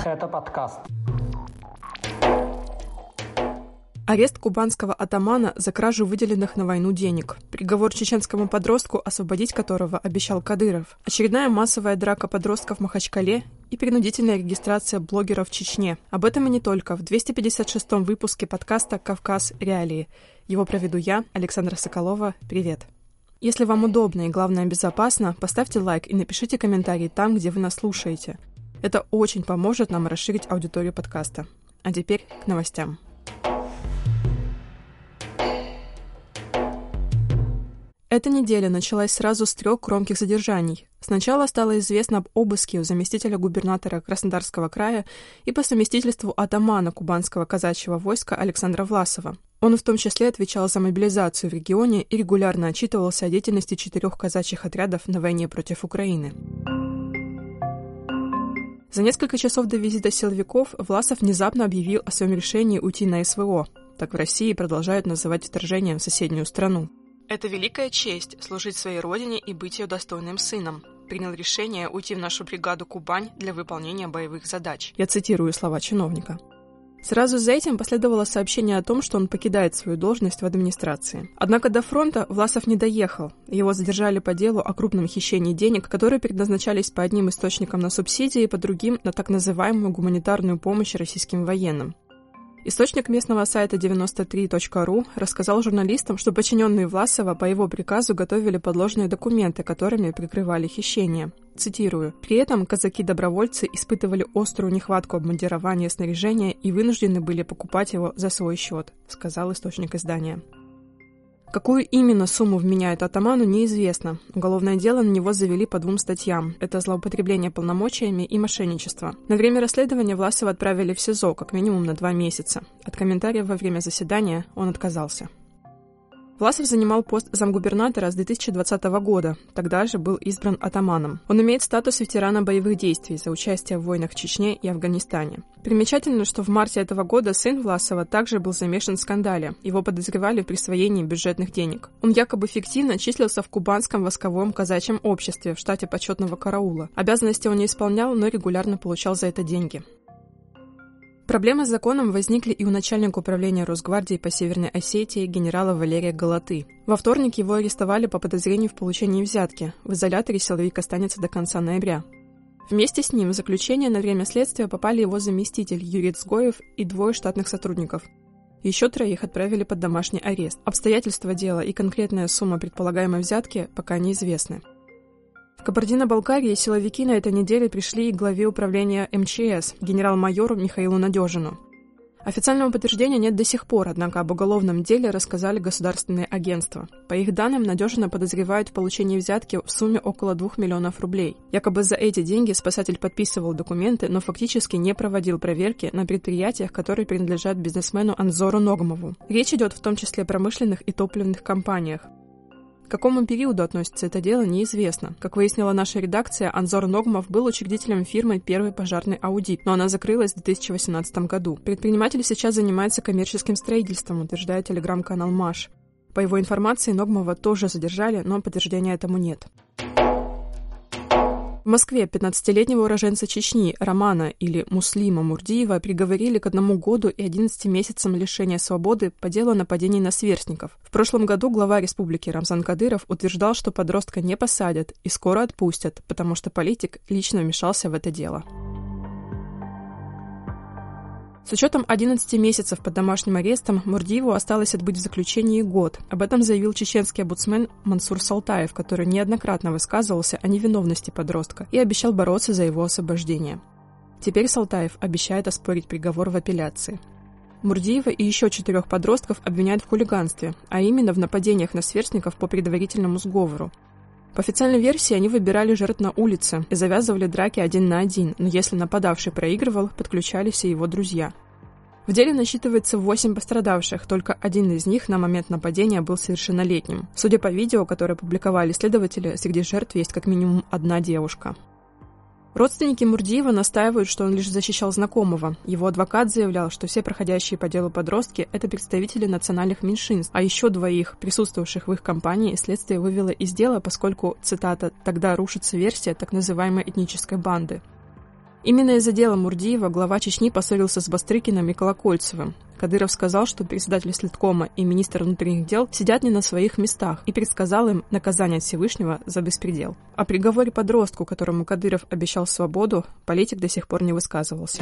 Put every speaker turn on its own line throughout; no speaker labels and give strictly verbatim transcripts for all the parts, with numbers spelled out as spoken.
Это подкаст.
Арест кубанского атамана за кражу выделенных на войну денег. Приговор чеченскому подростку, освободить которого обещал Кадыров. Очередная массовая драка подростков в Махачкале и принудительная регистрация блогеров в Чечне. Об этом и не только. В двести пятьдесят шестом выпуске подкаста «Кавказ. Реалии». Его проведу я, Александра Соколова. Привет. Если вам удобно и, главное, безопасно, поставьте лайк и напишите комментарий там, где вы нас слушаете. Это очень поможет нам расширить аудиторию подкаста. А теперь к новостям. Эта неделя началась сразу с трех громких задержаний. Сначала стало известно об обыске у заместителя губернатора Краснодарского края и по совместительству атамана кубанского казачьего войска Александра Власова. Он в том числе отвечал за мобилизацию в регионе и регулярно отчитывался о деятельности четырех казачьих отрядов на войне против Украины. За несколько часов до визита силовиков Власов внезапно объявил о своем решении уйти на СВО. Так в России продолжают называть вторжением в соседнюю страну. «Это великая честь – служить своей родине и быть ее достойным сыном. Принял решение уйти в нашу бригаду «Кубань» для выполнения боевых задач». Я цитирую слова чиновника. Сразу за этим последовало сообщение о том, что он покидает свою должность в администрации. Однако до фронта Власов не доехал. Его задержали по делу о крупном хищении денег, которые предназначались по одним источникам на субсидии, по другим – на так называемую гуманитарную помощь российским военным. Источник местного сайта девяносто три точка ру рассказал журналистам, что подчиненные Власова по его приказу готовили подложные документы, которыми прикрывали хищение. Цитирую. «При этом казаки-добровольцы испытывали острую нехватку обмундирования и снаряжения и вынуждены были покупать его за свой счет», сказал источник издания. Какую именно сумму вменяют атаману, неизвестно. Уголовное дело на него завели по двум статьям. Это злоупотребление полномочиями и мошенничество. На время расследования Власова отправили в СИЗО как минимум на два месяца. От комментариев во время заседания он отказался. Власов занимал пост замгубернатора с две тысячи двадцатого года, тогда же был избран атаманом. Он имеет статус ветерана боевых действий за участие в войнах в Чечне и Афганистане. Примечательно, что в марте этого года сын Власова также был замешан в скандале. Его подозревали в присвоении бюджетных денег. Он якобы фиктивно числился в Кубанском восковом казачьем обществе в штате почетного караула. Обязанности он не исполнял, но регулярно получал за это деньги. Проблемы с законом возникли и у начальника управления Росгвардии по Северной Осетии генерала Валерия Голоты. Во вторник его арестовали по подозрению в получении взятки. В изоляторе силовик останется до конца ноября. Вместе с ним в заключение на время следствия попали его заместитель Юрий Цгоев и двое штатных сотрудников. Еще троих отправили под домашний арест. Обстоятельства дела и конкретная сумма предполагаемой взятки пока неизвестны. В Кабардино-Балкарии силовики на этой неделе пришли и к главе управления эм че эс, генерал-майору Михаилу Надежину. Официального подтверждения нет до сих пор, однако об уголовном деле рассказали государственные агентства. По их данным, Надежина подозревают в получении взятки в сумме около двух миллионов рублей. Якобы за эти деньги спасатель подписывал документы, но фактически не проводил проверки на предприятиях, которые принадлежат бизнесмену Анзору Ногмову. Речь идет в том числе о промышленных и топливных компаниях. К какому периоду относится это дело, неизвестно. Как выяснила наша редакция, Анзор Ногмов был учредителем фирмы «Первый пожарный аудит», но она закрылась в две тысячи восемнадцатом году. Предприниматель сейчас занимается коммерческим строительством, утверждает телеграм-канал Маш. По его информации, Ногмова тоже задержали, но подтверждения этому нет. В Москве пятнадцатилетнего уроженца Чечни Романа или Муслима Мурдиева приговорили к одному году и одиннадцати месяцам лишения свободы по делу о нападении на сверстников. В прошлом году глава республики Рамзан Кадыров утверждал, что подростка не посадят и скоро отпустят, потому что политик лично вмешался в это дело. С учетом одиннадцати месяцев под домашним арестом Мурдиеву осталось отбыть в заключении год. Об этом заявил чеченский омбудсмен Мансур Салтаев, который неоднократно высказывался о невиновности подростка и обещал бороться за его освобождение. Теперь Салтаев обещает оспорить приговор в апелляции. Мурдиева и еще четырех подростков обвиняют в хулиганстве, а именно в нападениях на сверстников по предварительному сговору. По официальной версии, они выбирали жертв на улице и завязывали драки один на один, но если нападавший проигрывал, подключались и его друзья. В деле насчитывается восемь пострадавших, только один из них на момент нападения был совершеннолетним. Судя по видео, которое публиковали следователи, среди жертв есть как минимум одна девушка. Родственники Мурдиева настаивают, что он лишь защищал знакомого. Его адвокат заявлял, что все проходящие по делу подростки – это представители национальных меньшинств, а еще двоих, присутствовавших в их компании, следствие вывело из дела, поскольку, цитата, «тогда рушится версия так называемой этнической банды». Именно из-за дела Мурдиева глава Чечни поссорился с Бастрыкиным и Колокольцевым. Кадыров сказал, что председатель Следкома и министр внутренних дел сидят не на своих местах, и предсказал им наказание от Всевышнего за беспредел. О приговоре подростку, которому Кадыров обещал свободу, политик до сих пор не высказывался.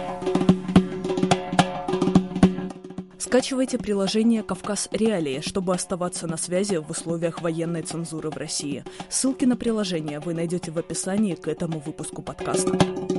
Скачивайте приложение «Кавказ Реалии», чтобы оставаться на связи в условиях военной цензуры в России. Ссылки на приложение вы найдете в описании к этому выпуску подкаста.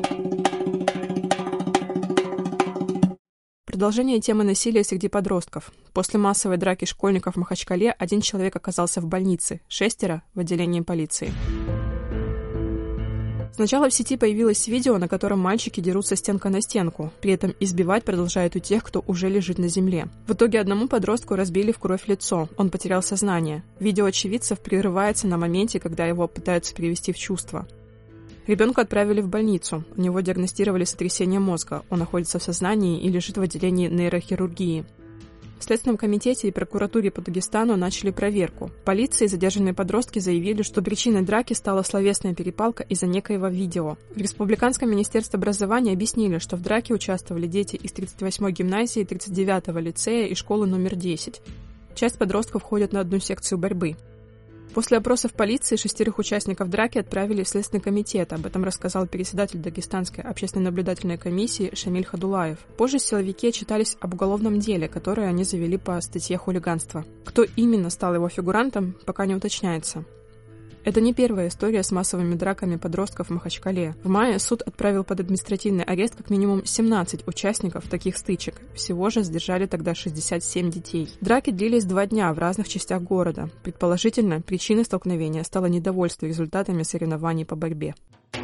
Продолжение темы насилия среди подростков. После массовой драки школьников в Махачкале один человек оказался в больнице, шестеро в отделении полиции. Сначала в сети появилось видео, на котором мальчики дерутся стенка на стенку, при этом избивать продолжают у тех, кто уже лежит на земле. В итоге одному подростку разбили в кровь лицо, он потерял сознание. Видео очевидцев прерывается на моменте, когда его пытаются привести в чувство. Ребенка отправили в больницу, у него диагностировали сотрясение мозга, он находится в сознании и лежит в отделении нейрохирургии. В Следственном комитете и прокуратуре по Дагестану начали проверку. Полиция и задержанные подростки заявили, что причиной драки стала словесная перепалка из-за некоего видео. В Республиканском министерстве образования объяснили, что в драке участвовали дети из тридцать восьмой гимназии, тридцать девятого лицея и школы номер десять. Часть подростков ходят на одну секцию борьбы. После опросов полиции шестерых участников драки отправили в Следственный комитет. Об этом рассказал председатель Дагестанской общественной наблюдательной комиссии Шамиль Хадулаев. Позже силовики отчитались об уголовном деле, которое они завели по статье хулиганства. Кто именно стал его фигурантом, пока не уточняется. Это не первая история с массовыми драками подростков в Махачкале. В мае суд отправил под административный арест как минимум семнадцать участников таких стычек. Всего же задержали тогда шестьдесят семь детей. Драки длились два дня в разных частях города. Предположительно, причиной столкновения стало недовольство результатами соревнований по борьбе.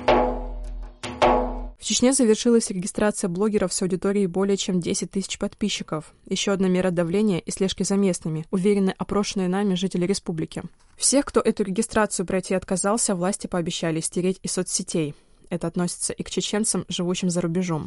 В Чечне завершилась регистрация блогеров с аудиторией более чем десять тысяч подписчиков. Еще одна мера давления и слежки за местными, уверены опрошенные нами жители республики. Всех, кто эту регистрацию пройти отказался, власти пообещали стереть из соцсетей. Это относится и к чеченцам, живущим за рубежом.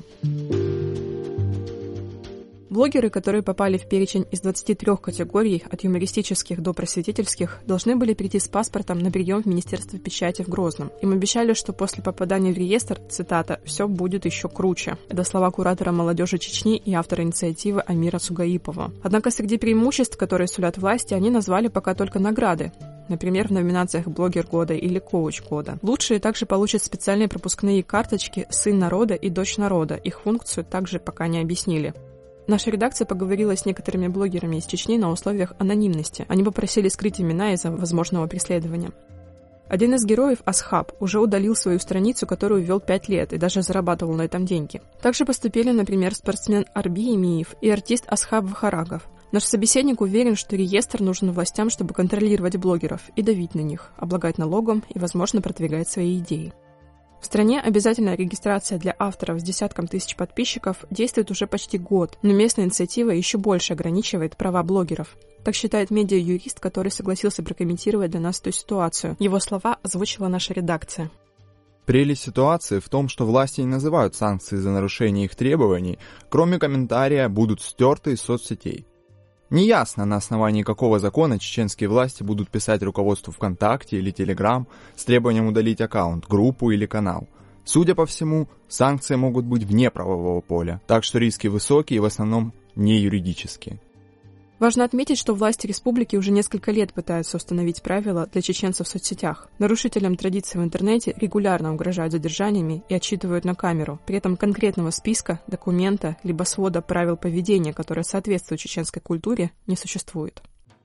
Блогеры, которые попали в перечень из двадцати трёх категорий, от юмористических до просветительских, должны были прийти с паспортом на прием в Министерство печати в Грозном. Им обещали, что после попадания в реестр, цитата, «все будет еще круче». Это слова куратора молодежи Чечни и автора инициативы Амира Сугаипова. Однако среди преимуществ, которые сулят власти, они назвали пока только награды. Например, в номинациях «Блогер года» или «Коуч года». Лучшие также получат специальные пропускные карточки «Сын народа» и «Дочь народа». Их функцию также пока не объяснили. Наша редакция поговорила с некоторыми блогерами из Чечни на условиях анонимности. Они попросили скрыть имена из-за возможного преследования. Один из героев, Асхаб, уже удалил свою страницу, которую вел пять лет, и даже зарабатывал на этом деньги. Также поступили, например, спортсмен Арби Имиев и артист Асхаб Вахарагов. Наш собеседник уверен, что реестр нужен властям, чтобы контролировать блогеров и давить на них, облагать налогом и, возможно, продвигать свои идеи. В стране обязательная регистрация для авторов с десятком тысяч подписчиков действует уже почти год, но местная инициатива еще больше ограничивает права блогеров. Так считает медиа-юрист, который согласился прокомментировать для нас эту ситуацию. Его слова озвучила наша редакция.
Прелесть ситуации в том, что власти не называют санкции за нарушение их требований, кроме комментария будут стерты из соцсетей. Неясно, на основании какого закона чеченские власти будут писать руководству ВКонтакте или Телеграм с требованием удалить аккаунт, группу или канал. Судя по всему, санкции могут быть вне правового поля, так что риски высокие и в основном не юридические.
Важно отметить, что власти республики уже несколько лет пытаются установить правила для чеченцев в соцсетях. Нарушителям традиций в интернете регулярно угрожают задержаниями и отчитывают на камеру. При этом конкретного списка, документа, либо свода правил поведения, которые соответствуют чеченской культуре, не существует.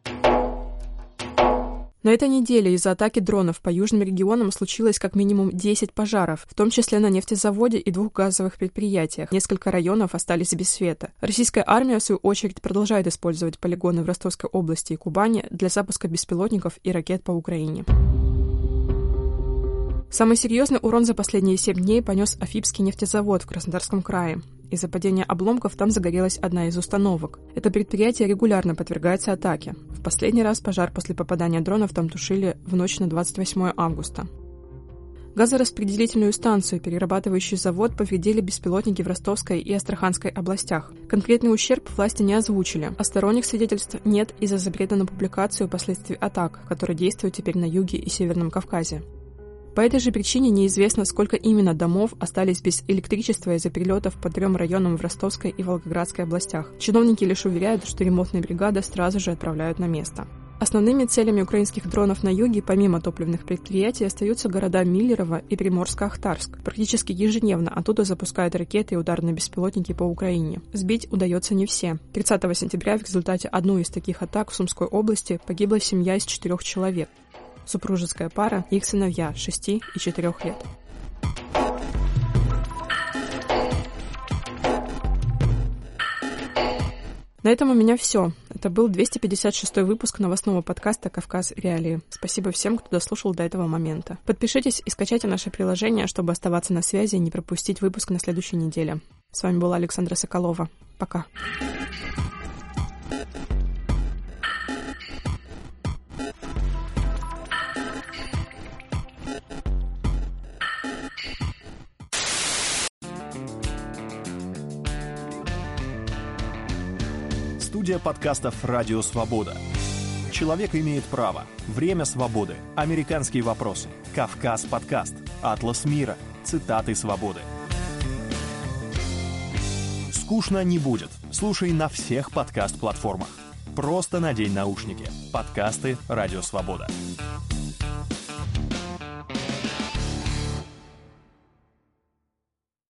На этой неделе из-за атаки дронов по южным регионам случилось как минимум десять пожаров, в том числе на нефтезаводе и двух газовых предприятиях. Несколько районов остались без света. Российская армия, в свою очередь, продолжает использовать полигоны в Ростовской области и Кубани для запуска беспилотников и ракет по Украине. Самый серьезный урон за последние семь дней понес Афипский нефтезавод в Краснодарском крае. Из-за падения обломков там загорелась одна из установок. Это предприятие регулярно подвергается атаке. В последний раз пожар после попадания дронов там тушили в ночь на двадцать восьмое августа. Газораспределительную станцию, перерабатывающий завод, повредили беспилотники в Ростовской и Астраханской областях. Конкретный ущерб власти не озвучили, а сторонних свидетельств нет из-за запрета на публикацию последствий атак, которые действуют теперь на юге и Северном Кавказе. По этой же причине неизвестно, сколько именно домов остались без электричества из-за перелетов по трем районам в Ростовской и Волгоградской областях. Чиновники лишь уверяют, что ремонтные бригады сразу же отправляют на место. Основными целями украинских дронов на юге, помимо топливных предприятий, остаются города Миллерово и Приморско-Ахтарск. Практически ежедневно оттуда запускают ракеты и ударные беспилотники по Украине. Сбить удается не все. тридцатого сентября в результате одной из таких атак в Сумской области погибла семья из четырех человек. Супружеская пара и их сыновья шести и четырех лет. На этом у меня все. Это был двести пятьдесят шестой выпуск новостного подкаста «Кавказ. Реалии». Спасибо всем, кто дослушал до этого момента. Подпишитесь и скачайте наше приложение, чтобы оставаться на связи и не пропустить выпуск на следующей неделе. С вами была Александра Соколова. Пока.
Студия подкастов «Радио Свобода». Человек имеет право. Время свободы. Американские вопросы. Кавказ подкаст. Атлас мира. Цитаты свободы. Скучно не будет. Слушай на всех подкаст-платформах. Просто надень наушники. Подкасты «Радио Свобода».